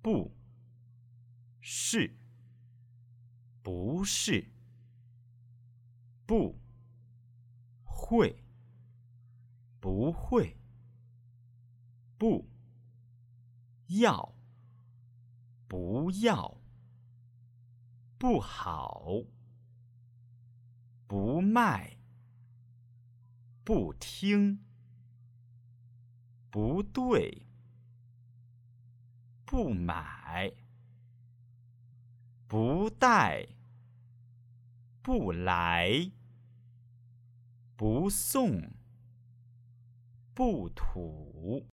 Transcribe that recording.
不是，不是，不会，不会，不要，不要，不好，不卖，不听，不对，不买，不带，不来，不送，不吐。